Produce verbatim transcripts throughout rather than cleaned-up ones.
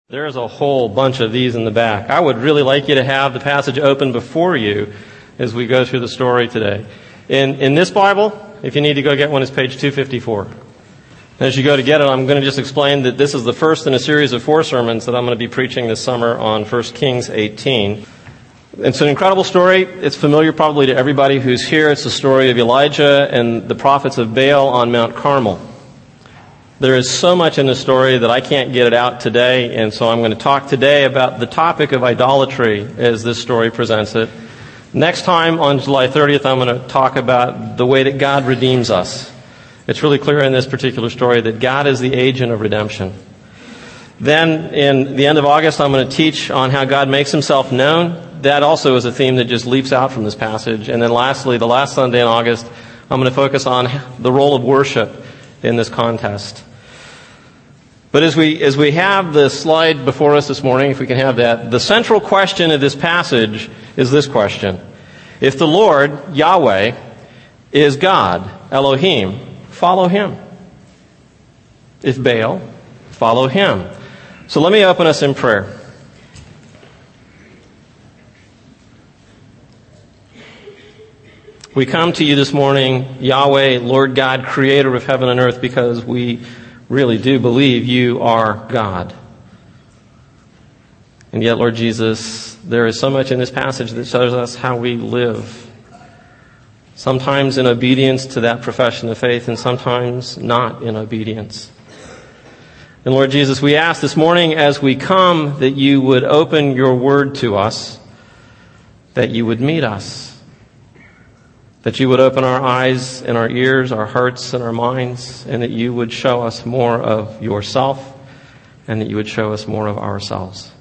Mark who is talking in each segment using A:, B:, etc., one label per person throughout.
A: There's a whole bunch of these in the back. I would really like you to have the passage open before you as we go through the story today. In in this Bible, if you need to go get one, it's page two fifty-four. As you go to get it, I'm going to just explain that this is the first in a series of four sermons that I'm going to be preaching this summer on First Kings eighteen. It's an incredible story. It's familiar probably to everybody who's here. It's the story of Elijah and the prophets of Baal on Mount Carmel. There is so much in the story that I can't get it out today, and so I'm going to talk today about the topic of idolatry as this story presents it. Next time, on July thirtieth, I'm going to talk about the way that God redeems us. It's really clear in this particular story that God is the agent of redemption. Then, in the end of August, I'm going to teach on how God makes himself known. That also is a theme that just leaps out from this passage. And then lastly, the last Sunday in August, I'm going to focus on the role of worship in this contest. But as we as we have the slide before us this morning, if we can have that, the central question of this passage is this question. If the Lord, Yahweh, is God, Elohim, follow him. If Baal, follow him. So let me open us in prayer. We come to you this morning, Yahweh, Lord God, creator of heaven and earth, because we really do believe you are God. And yet, Lord Jesus, there is so much in this passage that shows us how we live. Sometimes in obedience to that profession of faith, and sometimes not in obedience. And Lord Jesus, we ask this morning as we come that you would open your word to us, that you would meet us, that you would open our eyes and our ears, our hearts and our minds, and that you would show us more of yourself, and that you would show us more of ourselves.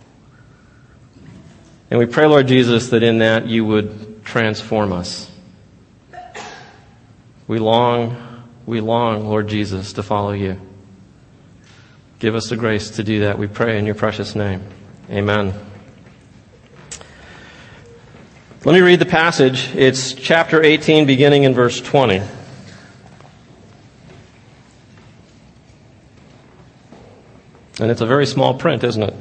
A: And we pray, Lord Jesus, that in that you would transform us. We long, we long, Lord Jesus, to follow you. Give us the grace to do that, we pray in your precious name. Amen. Let me read the passage. It's chapter eighteen, beginning in verse twenty. And it's a very small print, isn't it?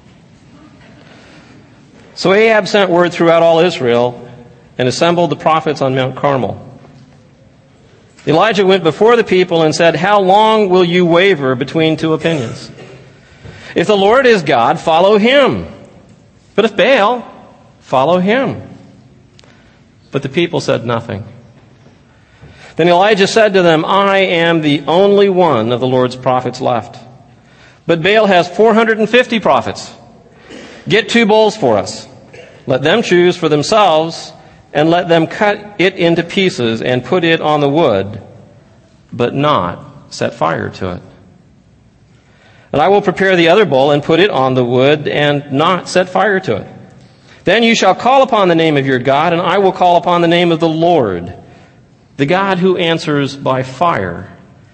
A: So Ahab sent word throughout all Israel and assembled the prophets on Mount Carmel. Elijah went before the people and said, "How long will you waver between two opinions? If the Lord is God, follow him. But if Baal, follow him." But the people said nothing. Then Elijah said to them, "I am the only one of the Lord's prophets left. But Baal has four hundred fifty prophets. Get two bulls for us. Let them choose for themselves, and let them cut it into pieces and put it on the wood, but not set fire to it. And I will prepare the other bull and put it on the wood and not set fire to it. Then you shall call upon the name of your God, and I will call upon the name of the Lord, the God who answers by fire.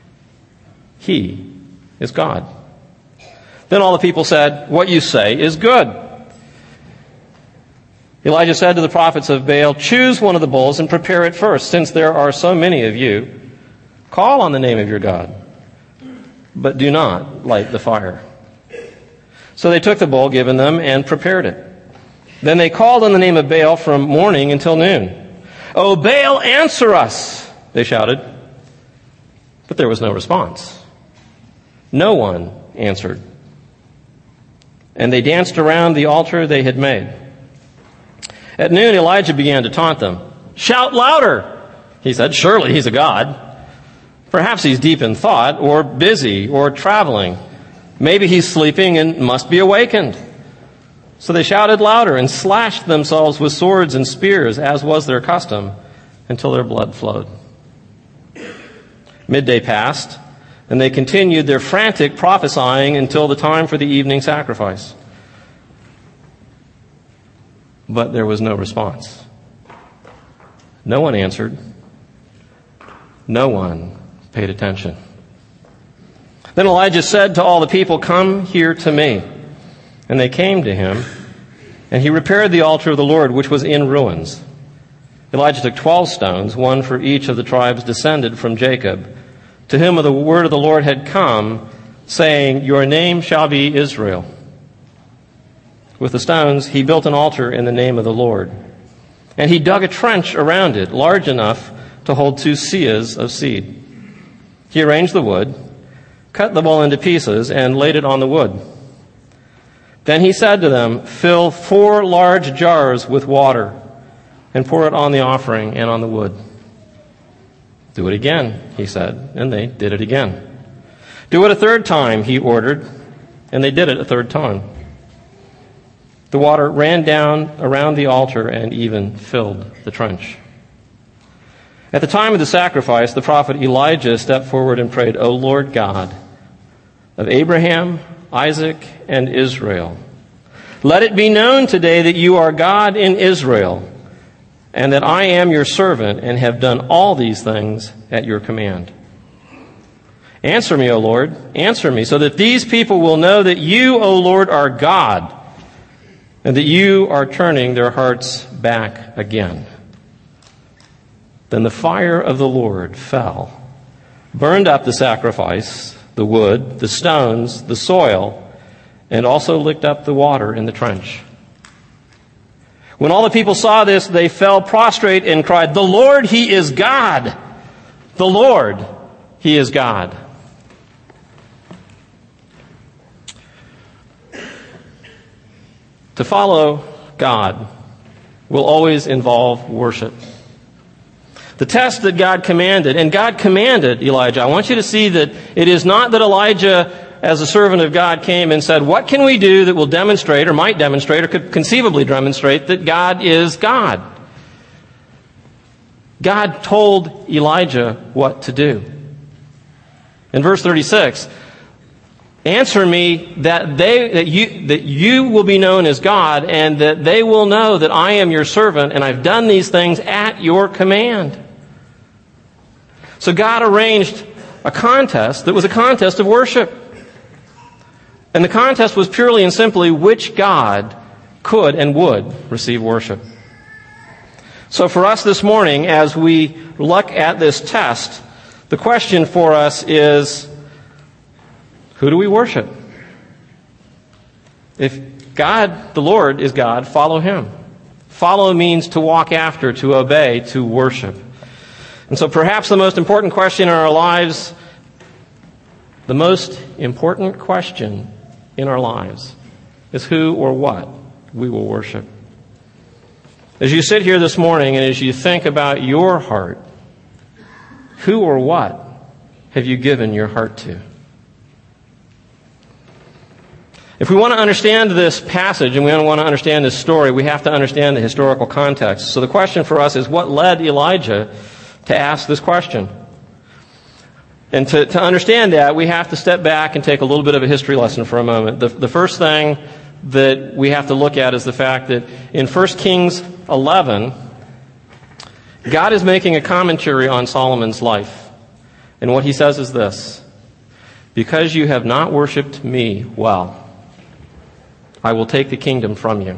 A: He is God." Then all the people said, "What you say is good." Elijah said to the prophets of Baal, "Choose one of the bulls and prepare it first, since there are so many of you. Call on the name of your God, but do not light the fire." So they took the bull given them and prepared it. Then they called on the name of Baal from morning until noon. "O Baal, answer us," they shouted. But there was no response. No one answered. And they danced around the altar they had made. At noon, Elijah began to taunt them. "Shout louder," he said. "Surely he's a god. Perhaps he's deep in thought, or busy, or traveling. Maybe he's sleeping and must be awakened." So they shouted louder and slashed themselves with swords and spears, as was their custom, until their blood flowed. Midday passed, and they continued their frantic prophesying until the time for the evening sacrifice. But there was no response. No one answered. No one paid attention. Then Elijah said to all the people, "Come here to me." And they came to him, and he repaired the altar of the Lord, which was in ruins. Elijah took twelve stones, one for each of the tribes descended from Jacob, to whom the word of the Lord had come saying, "Your name shall be Israel." With the stones, he built an altar in the name of the Lord. And he dug a trench around it, large enough to hold two seahs of seed. He arranged the wood, cut the bull into pieces, and laid it on the wood. Then he said to them, "Fill four large jars with water, and pour it on the offering and on the wood." "Do it again," he said, and they did it again. "Do it a third time," he ordered, and they did it a third time. The water ran down around the altar and even filled the trench. At the time of the sacrifice, the prophet Elijah stepped forward and prayed, "O Lord God of Abraham, Isaac, and Israel, let it be known today that you are God in Israel, and that I am your servant and have done all these things at your command. Answer me, O Lord, answer me, so that these people will know that you, O Lord, are God, and that you are turning their hearts back again." Then the fire of the Lord fell, burned up the sacrifice, the wood, the stones, the soil, and also licked up the water in the trench. When all the people saw this, they fell prostrate and cried, "The Lord, He is God! The Lord, He is God!" To follow God will always involve worship. The test that God commanded, and God commanded Elijah, I want you to see that it is not that Elijah, as a servant of God, came and said, "What can we do that will demonstrate, or might demonstrate, or could conceivably demonstrate that God is God?" God told Elijah what to do. In verse thirty-six, "Answer me that they that you that you will be known as God, and that they will know that I am your servant, and I've done these things at your command." So God arranged a contest that was a contest of worship. And the contest was purely and simply which God could and would receive worship. So for us this morning, as we look at this test, the question for us is, who do we worship? If God, the Lord, is God, follow Him. Follow means to walk after, to obey, to worship. And so perhaps the most important question in our lives, the most important question in our lives, is who or what we will worship. As you sit here this morning and as you think about your heart, who or what have you given your heart to? If we want to understand this passage and we want to understand this story, we have to understand the historical context. So the question for us is, what led Elijah to ask this question? And to, to understand that, we have to step back and take a little bit of a history lesson for a moment. The, the first thing that we have to look at is the fact that in First Kings eleven, God is making a commentary on Solomon's life. And what he says is this: "Because you have not worshipped me well, I will take the kingdom from you.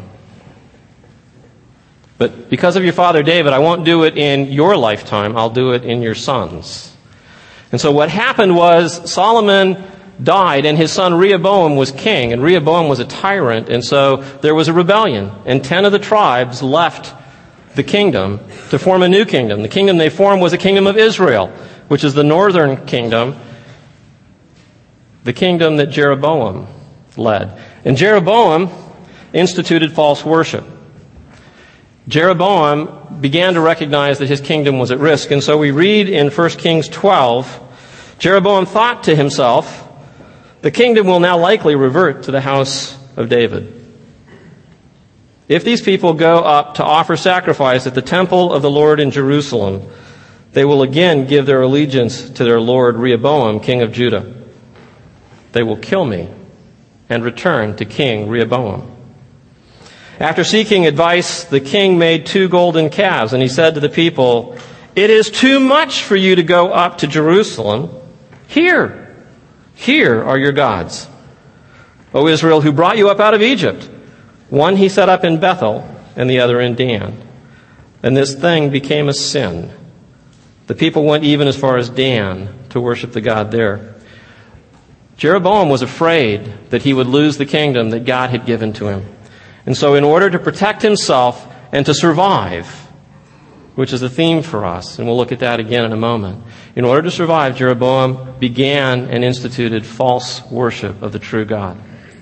A: But because of your father David, I won't do it in your lifetime. I'll do it in your son's." And so what happened was Solomon died and his son Rehoboam was king. And Rehoboam was a tyrant. And so there was a rebellion. And ten of the tribes left the kingdom to form a new kingdom. The kingdom they formed was a kingdom of Israel, which is the northern kingdom, the kingdom that Jeroboam led. And Jeroboam instituted false worship. Jeroboam began to recognize that his kingdom was at risk. And so we read in First Kings twelve, Jeroboam thought to himself, "The kingdom will now likely revert to the house of David. If these people go up to offer sacrifice at the temple of the Lord in Jerusalem, they will again give their allegiance to their lord Rehoboam, king of Judah. They will kill me and return to King Rehoboam." After seeking advice, the king made two golden calves, and he said to the people, "It is too much for you to go up to Jerusalem. Here, here are your gods, O Israel, who brought you up out of Egypt. One he set up in Bethel, and the other in Dan. And this thing became a sin. The people went even as far as Dan to worship the God there." Jeroboam was afraid that he would lose the kingdom that God had given to him. And so in order to protect himself and to survive, which is a theme for us, and we'll look at that again in a moment, in order to survive, Jeroboam began and instituted false worship of the true God.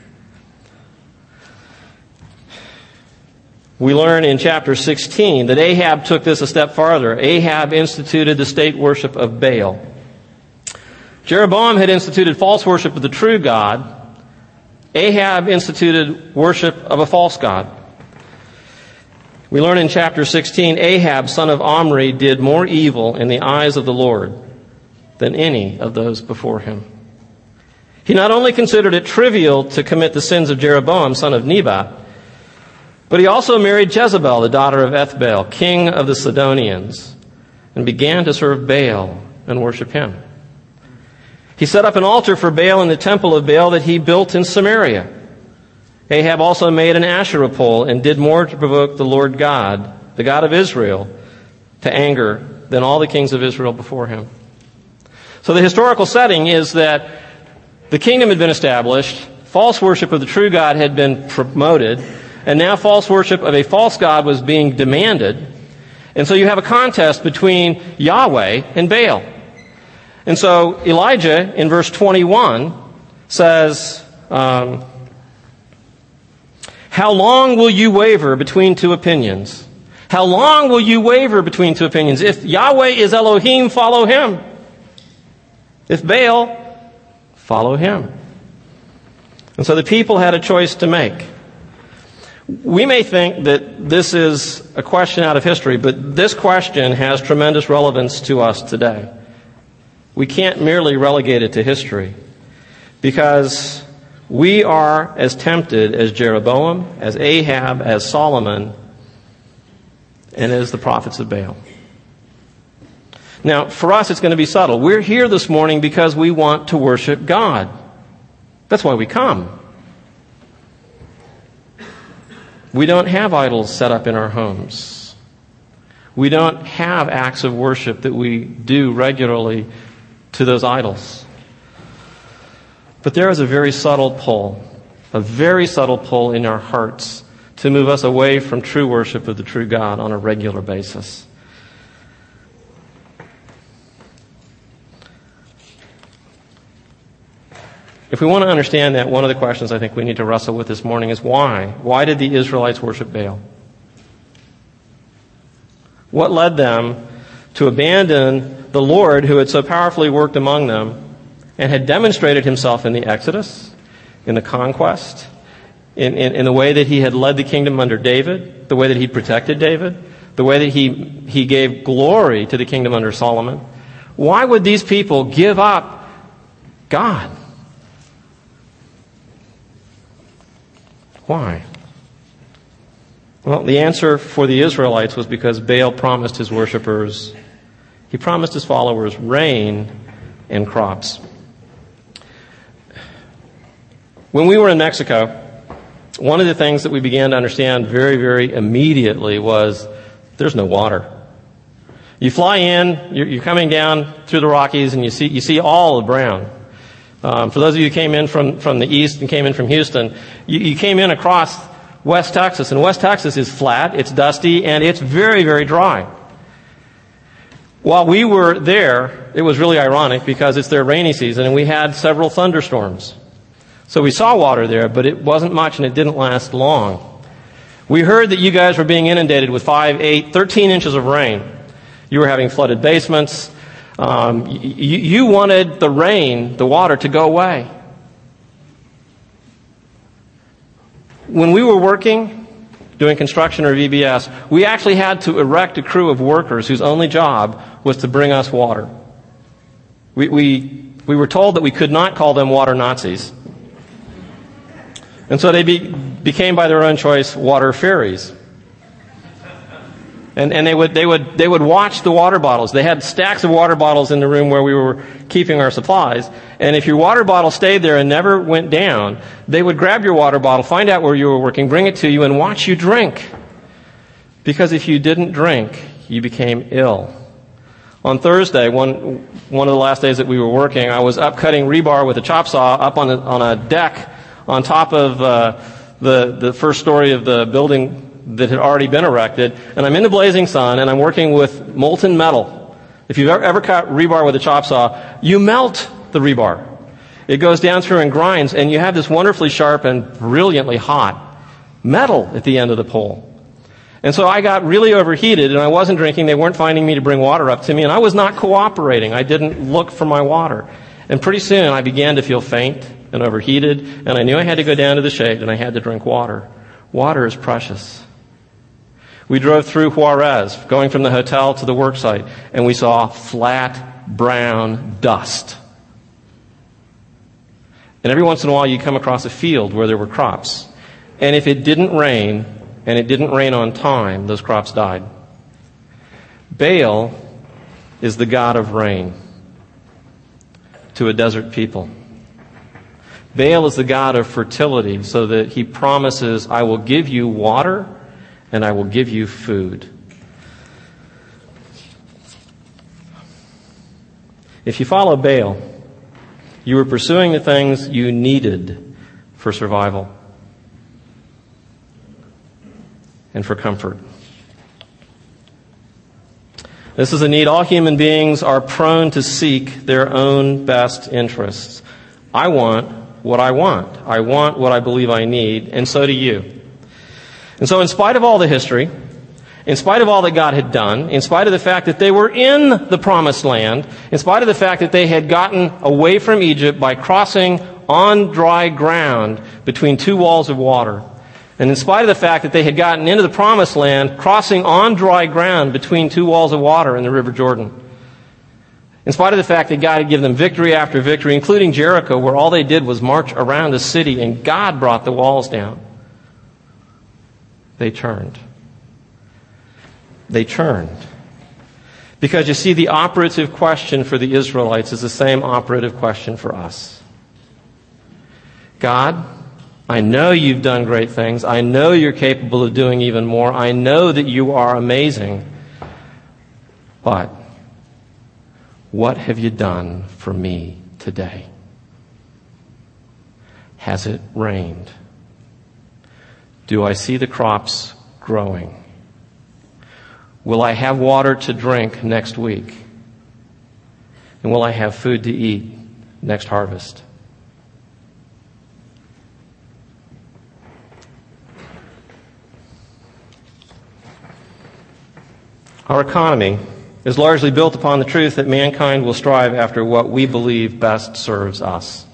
A: We learn in chapter sixteen that Ahab took this a step farther. Ahab instituted the state worship of Baal. Jeroboam had instituted false worship of the true God. Ahab instituted worship of a false god. We learn in chapter sixteen, Ahab, son of Omri, did more evil in the eyes of the Lord than any of those before him. He not only considered it trivial to commit the sins of Jeroboam, son of Nebat, but he also married Jezebel, the daughter of Ethbaal, king of the Sidonians, and began to serve Baal and worship him. He set up an altar for Baal in the temple of Baal that he built in Samaria. Ahab also made an Asherah pole and did more to provoke the Lord God, the God of Israel, to anger than all the kings of Israel before him. So the historical setting is that the kingdom had been established, false worship of the true God had been promoted, and now false worship of a false god was being demanded. And so you have a contest between Yahweh and Baal. And so Elijah, in verse twenty-one, says, um, how long will you waver between two opinions? How long will you waver between two opinions? If Yahweh is Elohim, follow him. If Baal, follow him. And so the people had a choice to make. We may think that this is a question out of history, but this question has tremendous relevance to us today. We can't merely relegate it to history, because we are as tempted as Jeroboam, as Ahab, as Solomon, and as the prophets of Baal. Now, for us, it's going to be subtle. We're here this morning because we want to worship God. That's why we come. We don't have idols set up in our homes. We don't have acts of worship that we do regularly to those idols. But there is a very subtle pull, a very subtle pull in our hearts to move us away from true worship of the true God on a regular basis. If we want to understand that, one of the questions I think we need to wrestle with this morning is why? Why did the Israelites worship Baal? What led them to abandon the Lord who had so powerfully worked among them and had demonstrated himself in the Exodus, in the conquest, in, in, in the way that he had led the kingdom under David, the way that he protected David, the way that he, he gave glory to the kingdom under Solomon? Why would these people give up God? Why? Well, the answer for the Israelites was because Baal promised his worshipers, he promised his followers rain and crops. When we were in Mexico, one of the things that we began to understand very, very immediately was there's no water. You fly in, you're, you're coming down through the Rockies, and you see you see all of brown. Um, for those of you who came in from, from the east and came in from Houston, you, you came in across West Texas, and West Texas is flat, it's dusty, and it's very, very dry. While we were there, it was really ironic because it's their rainy season, and we had several thunderstorms. So we saw water there, but it wasn't much, and it didn't last long. We heard that you guys were being inundated with five, eight, thirteen inches of rain. You were having flooded basements. Um, you, you wanted the rain, the water, to go away. When we were working, doing construction or V B S, we actually had to erect a crew of workers whose only job was to bring us water. We, we, we were told that we could not call them water Nazis. And so they be, became, by their own choice, water fairies. And, and they would, they would, they would watch the water bottles. They had stacks of water bottles in the room where we were keeping our supplies. And if your water bottle stayed there and never went down, they would grab your water bottle, find out where you were working, bring it to you, and watch you drink. Because if you didn't drink, you became ill. On Thursday, one one of the last days that we were working, I was up cutting rebar with a chop saw up on a, on a deck on top of uh, the the first story of the building that had already been erected, and I'm in the blazing sun, and I'm working with molten metal. If you've ever, ever cut rebar with a chop saw, you melt the rebar. It goes down through and grinds, and you have this wonderfully sharp and brilliantly hot metal at the end of the pole. And so I got really overheated, and I wasn't drinking. They weren't finding me to bring water up to me, and I was not cooperating. I didn't look for my water. And pretty soon I began to feel faint and overheated, and I knew I had to go down to the shade, and I had to drink water. Water is precious. We drove through Juarez, going from the hotel to the work site, and we saw flat, brown dust. And every once in a while you come across a field where there were crops. And if it didn't rain, and it didn't rain on time, those crops died. Baal is the god of rain to a desert people. Baal is the god of fertility, so that he promises, I will give you water and I will give you food. If you follow Baal, you were pursuing the things you needed for survival and for comfort. This is a need. All human beings are prone to seek their own best interests. I want what I want. I want what I believe I need, and so do you. And so in spite of all the history, in spite of all that God had done, in spite of the fact that they were in the promised land, in spite of the fact that they had gotten away from Egypt by crossing on dry ground between two walls of water, and in spite of the fact that they had gotten into the promised land, crossing on dry ground between two walls of water in the River Jordan, in spite of the fact that God had given them victory after victory, including Jericho, where all they did was march around the city and God brought the walls down, they turned. They turned. Because you see, the operative question for the Israelites is the same operative question for us. God, I know you've done great things. I know you're capable of doing even more. I know that you are amazing. But what have you done for me today? Has it rained? Do I see the crops growing? Will I have water to drink next week? And will I have food to eat next harvest? Our economy is largely built upon the truth that mankind will strive after what we believe best serves us.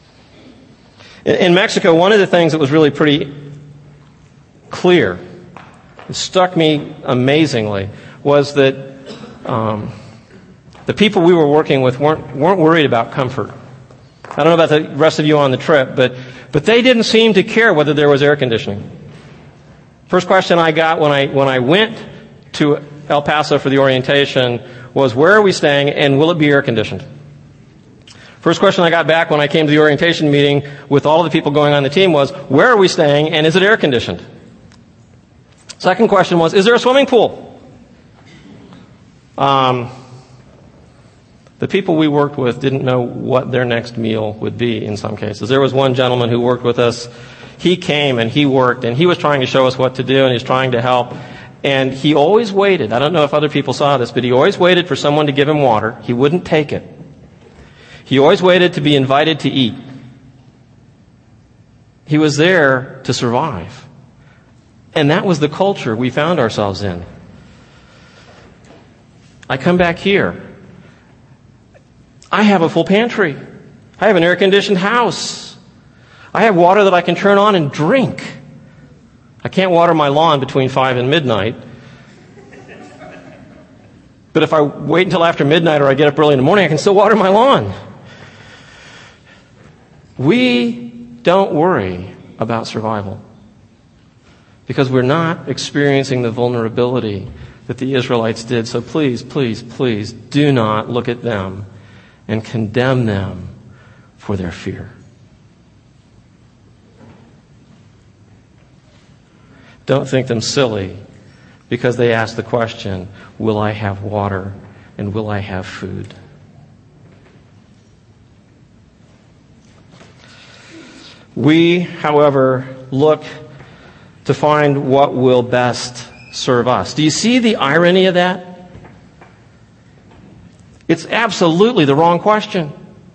A: In Mexico, one of the things that was really pretty clear, it struck me amazingly, was that um, the people we were working with weren't weren't worried about comfort. I don't know about the rest of you on the trip, but but they didn't seem to care whether there was air conditioning. First question I got when I when I went to El Paso for the orientation was, where are we staying and will it be air conditioned? First question I got back when I came to the orientation meeting with all of the people going on the team was, where are we staying and is it air conditioned? Second question was, is there a swimming pool? Um, the people we worked with didn't know what their next meal would be in some cases. There was one gentleman who worked with us. He came and he worked and he was trying to show us what to do and he was trying to help. And he always waited. I don't know if other people saw this, but he always waited for someone to give him water. He wouldn't take it. He always waited to be invited to eat. He was there to survive. And that was the culture we found ourselves in. I come back here. I have a full pantry. I have an air-conditioned house. I have water that I can turn on and drink. I can't water my lawn between five and midnight. But if I wait until after midnight or I get up early in the morning, I can still water my lawn. We don't worry about survival because we're not experiencing the vulnerability that the Israelites did. So please, please, please do not look at them and condemn them for their fear. Don't think them silly because they ask the question, will I have water And will I have food? We, however, look to find what will best serve us. Do you see the irony of that? It's absolutely the wrong question.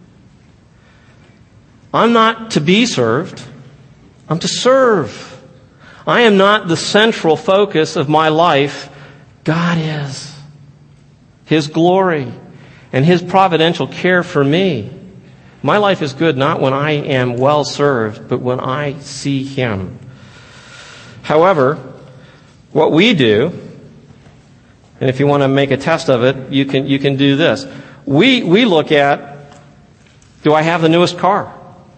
A: I'm not to be served. I'm to serve. I am not the central focus of my life. God is. His glory and His providential care for me. My life is good not when I am well served, but when I see Him. However, what we do, and if you want to make a test of it, you can you can do this. We we look at, do I have the newest car?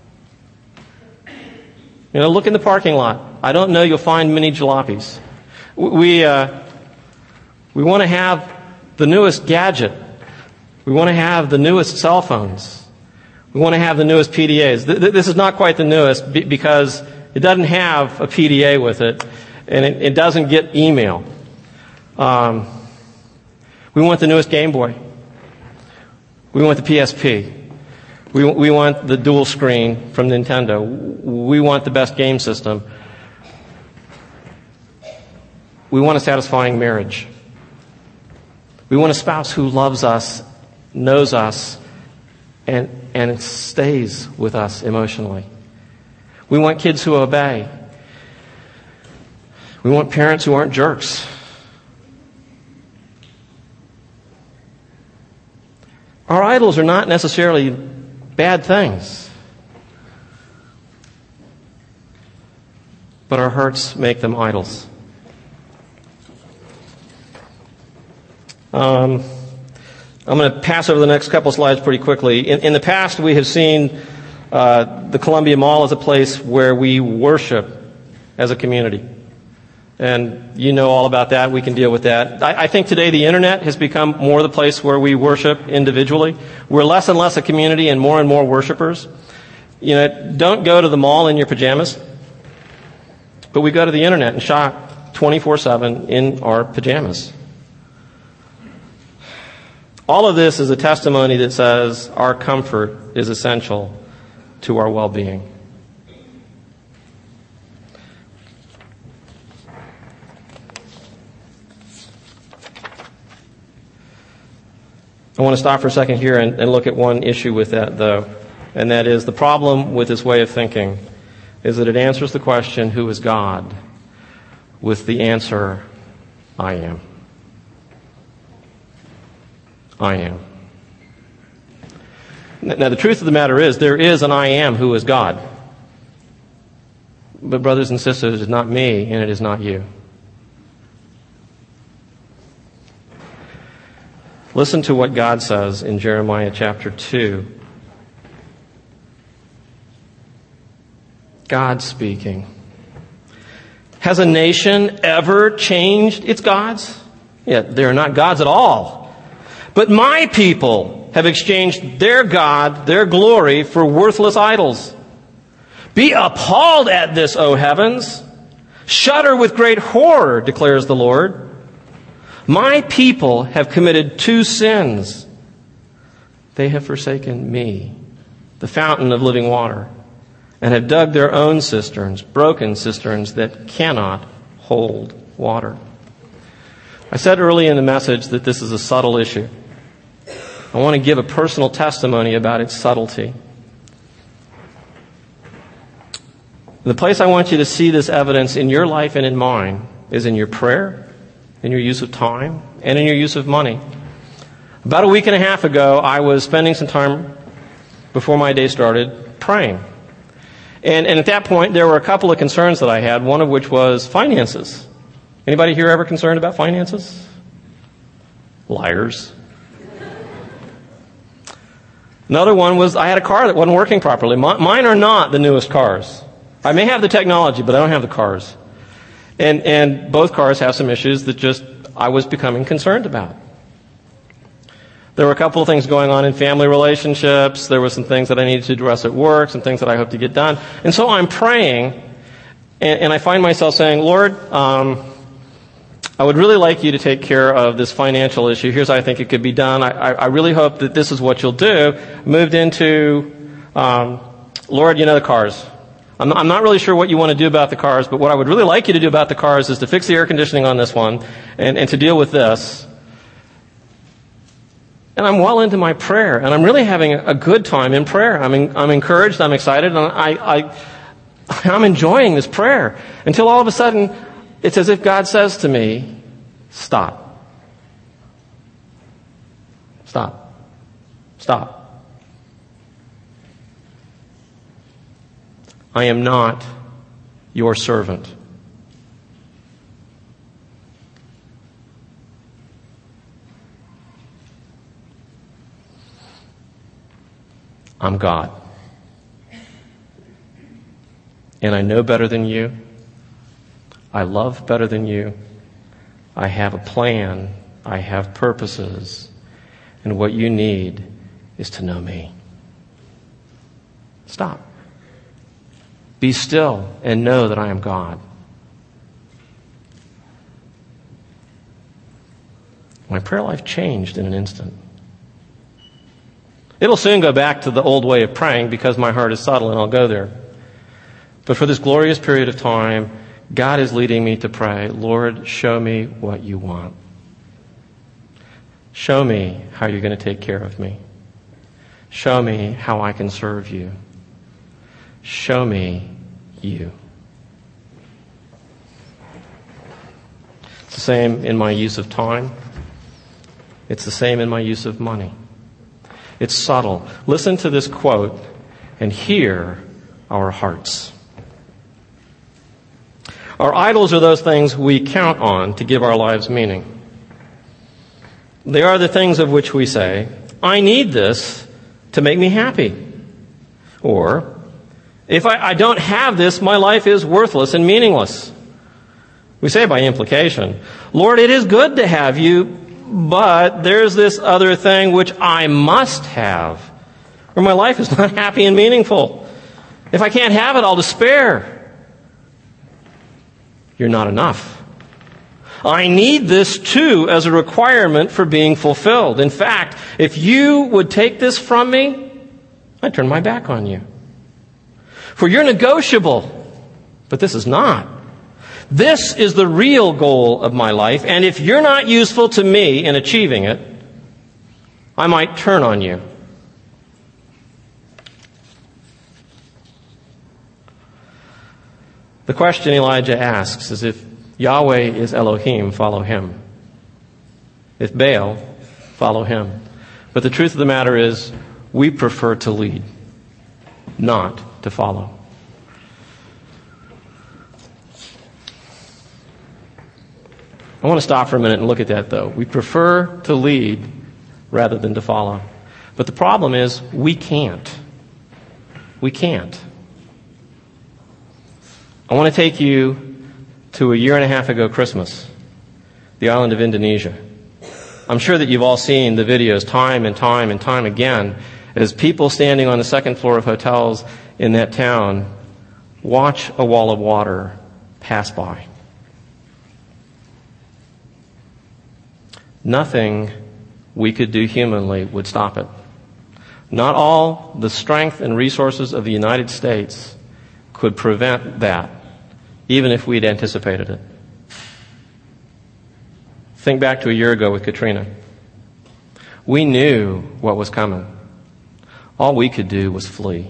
A: You know, look in the parking lot. I don't know you'll find many jalopies. We uh, we want to have the newest gadget. We want to have the newest cell phones. We want to have the newest P D As. This is not quite the newest because it doesn't have a P D A with it, and it, it doesn't get email. Um, we want the newest Game Boy. We want the P S P. We, we want the dual screen from Nintendo. We want the best game system. We want a satisfying marriage. We want a spouse who loves us, knows us, and, and stays with us emotionally. We want kids who obey. We want parents who aren't jerks. Our idols are not necessarily bad things, but our hearts make them idols. Um, I'm going to pass over the next couple slides pretty quickly. In, in the past, we have seen uh, the Columbia Mall as a place where we worship as a community. And you know all about that. We can deal with that. I, I think today the Internet has become more the place where we worship individually. We're less and less a community and more and more worshipers. You know, don't go to the mall in your pajamas, but we go to the Internet and shop twenty-four seven in our pajamas. All of this is a testimony that says our comfort is essential to our well-being. I want to stop for a second here and, and look at one issue with that, though, and that is the problem with this way of thinking is that it answers the question, who is God, with the answer, I am. I am. Now, the truth of the matter is, there is an I am who is God. But, brothers and sisters, it is not me and it is not you. Listen to what God says in Jeremiah chapter two. God speaking. Has a nation ever changed its gods? Yet they are not gods at all. But my people have exchanged their God, their glory, for worthless idols. Be appalled at this, O heavens. Shudder with great horror, declares the Lord. My people have committed two sins. They have forsaken me, the fountain of living water, and have dug their own cisterns, broken cisterns that cannot hold water. I said early in the message that this is a subtle issue. I want to give a personal testimony about its subtlety. The place I want you to see this evidence in your life and in mine is in your prayer, in your use of time, and in your use of money. About a week and a half ago, I was spending some time before my day started praying. And, and at that point, there were a couple of concerns that I had, one of which was finances. Anybody here ever concerned about finances? Liars. Another one was I had a car that wasn't working properly. Mine are not the newest cars. I may have the technology, but I don't have the cars. And and both cars have some issues that just I was becoming concerned about. There were a couple of things going on in family relationships. There were some things that I needed to address at work, some things that I hope to get done. And so I'm praying, and, and I find myself saying, Lord, um, I would really like you to take care of this financial issue. Here's how I think it could be done. I, I, I really hope that this is what you'll do. Moved into, um, Lord, you know the cars. I'm, I'm not really sure what you want to do about the cars, but what I would really like you to do about the cars is to fix the air conditioning on this one and, and to deal with this. And I'm well into my prayer, and I'm really having a good time in prayer. I'm, in, I'm encouraged, I'm excited, and I, I, I'm enjoying this prayer until all of a sudden it's as if God says to me, stop. Stop. Stop. I am not your servant. I'm God. And I know better than you. I love better than you. I have a plan. I have purposes. And what you need is to know me. Stop. Be still and know that I am God. My prayer life changed in an instant. It'll soon go back to the old way of praying because my heart is subtle and I'll go there. But for this glorious period of time, God is leading me to pray, Lord, show me what you want. Show me how you're going to take care of me. Show me how I can serve you. Show me you. It's the same in my use of time. It's the same in my use of money. It's subtle. Listen to this quote and hear our hearts. Our idols are those things we count on to give our lives meaning. They are the things of which we say, I need this to make me happy. Or, if I, I don't have this, my life is worthless and meaningless. We say by implication, Lord, it is good to have you, but there's this other thing which I must have, or my life is not happy and meaningful. If I can't have it, I'll despair. You're not enough. I need this too as a requirement for being fulfilled. In fact, if you would take this from me, I'd turn my back on you. For you're negotiable, but this is not. This is the real goal of my life, and if you're not useful to me in achieving it, I might turn on you. The question Elijah asks is if Yahweh is Elohim, follow him. If Baal, follow him. But the truth of the matter is, we prefer to lead, not to follow. I want to stop for a minute and look at that, though. We prefer to lead rather than to follow. But the problem is, we can't. We can't. I want to take you to a year and a half ago Christmas, the island of Indonesia. I'm sure that you've all seen the videos time and time and time again as people standing on the second floor of hotels in that town watch a wall of water pass by. Nothing we could do humanly would stop it. Not all the strength and resources of the United States could prevent that, even if we'd anticipated it. Think back to a year ago with Katrina. We knew what was coming. All we could do was flee.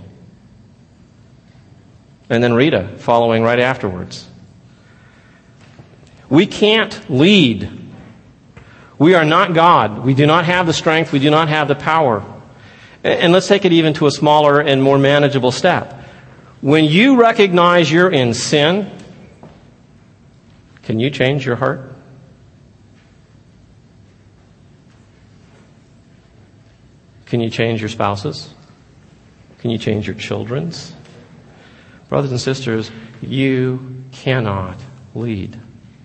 A: And then Rita following right afterwards. We can't lead. We are not God. We do not have the strength. We do not have the power. And let's take it even to a smaller and more manageable step. When you recognize you're in sin, can you change your heart? Can you change your spouses? Can you change your children's? Brothers and sisters, you cannot lead.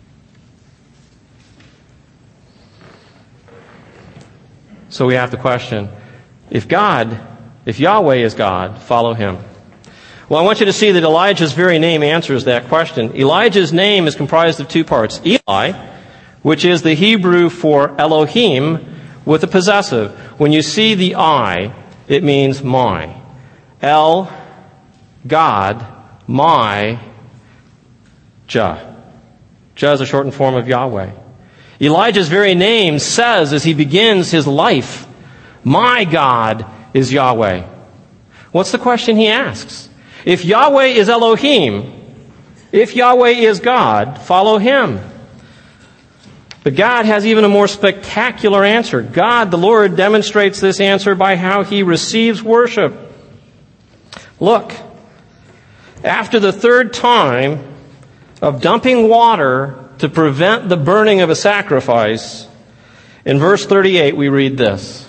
A: So we have to question, if God, if Yahweh is God, follow him. Well, I want you to see that Elijah's very name answers that question. Elijah's name is comprised of two parts. Eli, which is the Hebrew for Elohim with a possessive. When you see the I, it means my. El, God, my, Jah. Jah is a shortened form of Yahweh. Elijah's very name says as he begins his life, my God is Yahweh. What's the question he asks? If Yahweh is Elohim, if Yahweh is God, follow him. But God has even a more spectacular answer. God, the Lord, demonstrates this answer by how he receives worship. Look, after the third time of dumping water to prevent the burning of a sacrifice, in verse thirty-eight we read this.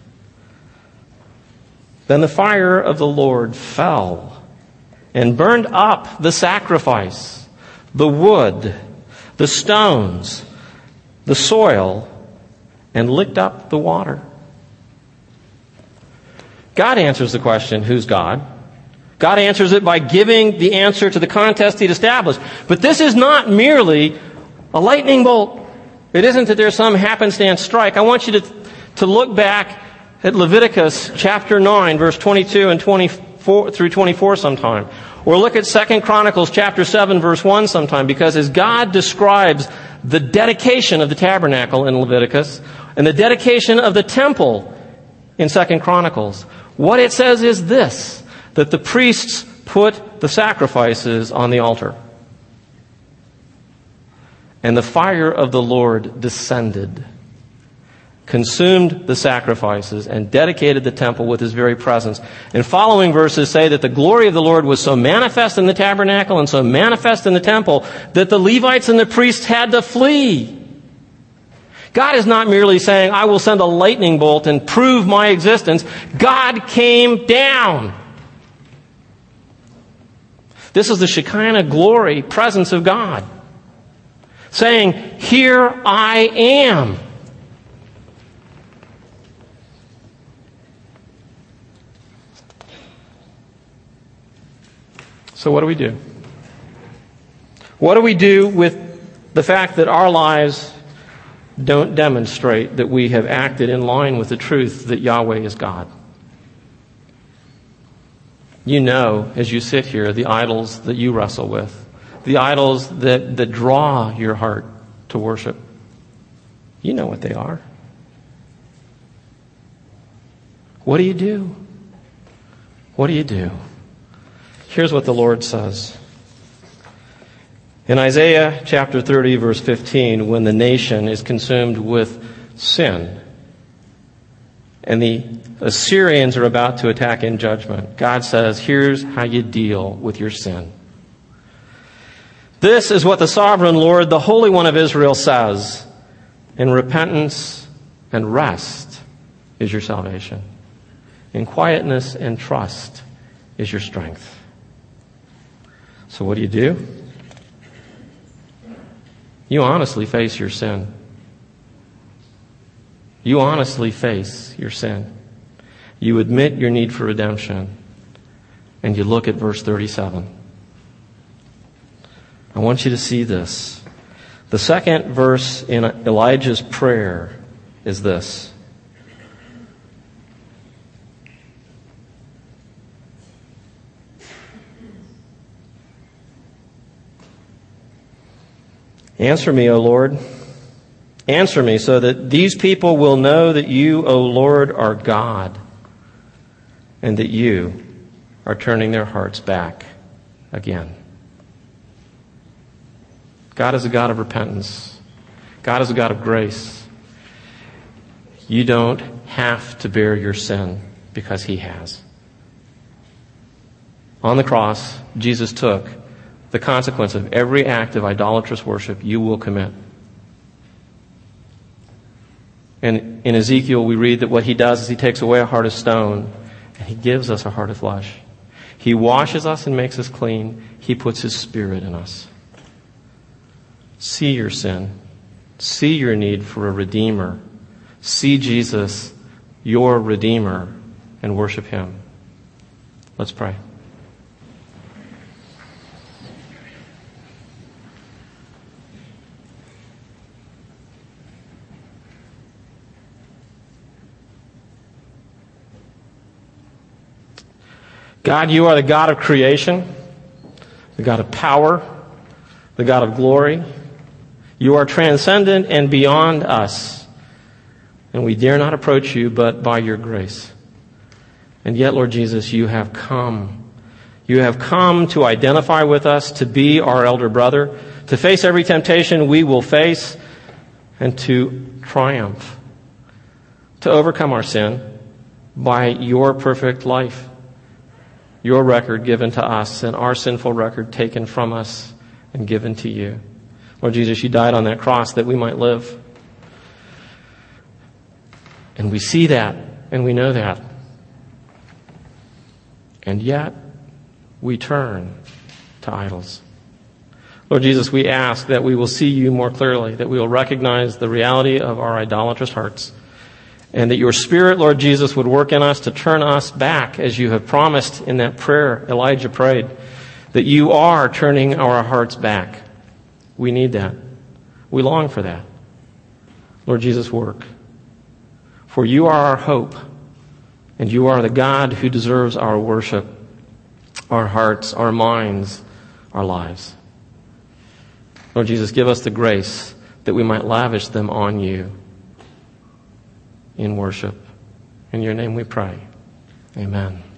A: Then the fire of the Lord fell and burned up the sacrifice, the wood, the stones, the soil, and licked up the water. God answers the question, who's God? God answers it by giving the answer to the contest he'd established. But this is not merely a lightning bolt. It isn't that there's some happenstance strike. I want you to, to look back at Leviticus chapter nine, verse twenty-two and twenty-four through twenty-four sometime. Or look at Second Chronicles chapter seven, verse one sometime. Because as God describes the dedication of the tabernacle in Leviticus and the dedication of the temple in Second Chronicles, what it says is this, that the priests put the sacrifices on the altar. And the fire of the Lord descended, consumed the sacrifices, and dedicated the temple with his very presence. And following verses say that the glory of the Lord was so manifest in the tabernacle and so manifest in the temple that the Levites and the priests had to flee. God is not merely saying, I will send a lightning bolt and prove my existence. God came down. This is the Shekinah glory, presence of God, saying, here I am. So what do we do? What do we do with the fact that our lives don't demonstrate that we have acted in line with the truth that Yahweh is God? You know, as you sit here, the idols that you wrestle with, the idols that, that draw your heart to worship. You know what they are. What do you do? What do you do? Here's what the Lord says. In Isaiah chapter thirty, verse fifteen, when the nation is consumed with sin, and the Assyrians are about to attack in judgment, God says, here's how you deal with your sin. This is what the sovereign Lord, the Holy One of Israel, says. In repentance and rest is your salvation. In quietness and trust is your strength. So what do you do? You honestly face your sin. You honestly face your sin. You admit your need for redemption. And you look at verse thirty-seven. I want you to see this. The second verse in Elijah's prayer is this. Answer me, O Lord. Answer me so that these people will know that you, O Lord, are God, and that you are turning their hearts back again. God is a God of repentance. God is a God of grace. You don't have to bear your sin because He has. On the cross, Jesus took the consequence of every act of idolatrous worship you will commit. And in Ezekiel, we read that what He does is He takes away a heart of stone and He gives us a heart of flesh. He washes us and makes us clean. He puts His Spirit in us. See your sin. See your need for a Redeemer. See Jesus, your Redeemer, and worship Him. Let's pray. God, you are the God of creation, the God of power, the God of glory. You are transcendent and beyond us. And we dare not approach you but by your grace. And yet, Lord Jesus, you have come. You have come to identify with us, to be our elder brother, to face every temptation we will face, and to triumph, to overcome our sin by your perfect life, your record given to us, and our sinful record taken from us and given to you. Lord Jesus, you died on that cross that we might live. And we see that, and we know that. And yet, we turn to idols. Lord Jesus, we ask that we will see you more clearly, that we will recognize the reality of our idolatrous hearts, and that your Spirit, Lord Jesus, would work in us to turn us back, as you have promised in that prayer Elijah prayed, that you are turning our hearts back. We need that. We long for that. Lord Jesus, work. For you are our hope, and you are the God who deserves our worship, our hearts, our minds, our lives. Lord Jesus, give us the grace that we might lavish them on you in worship. In your name we pray. Amen.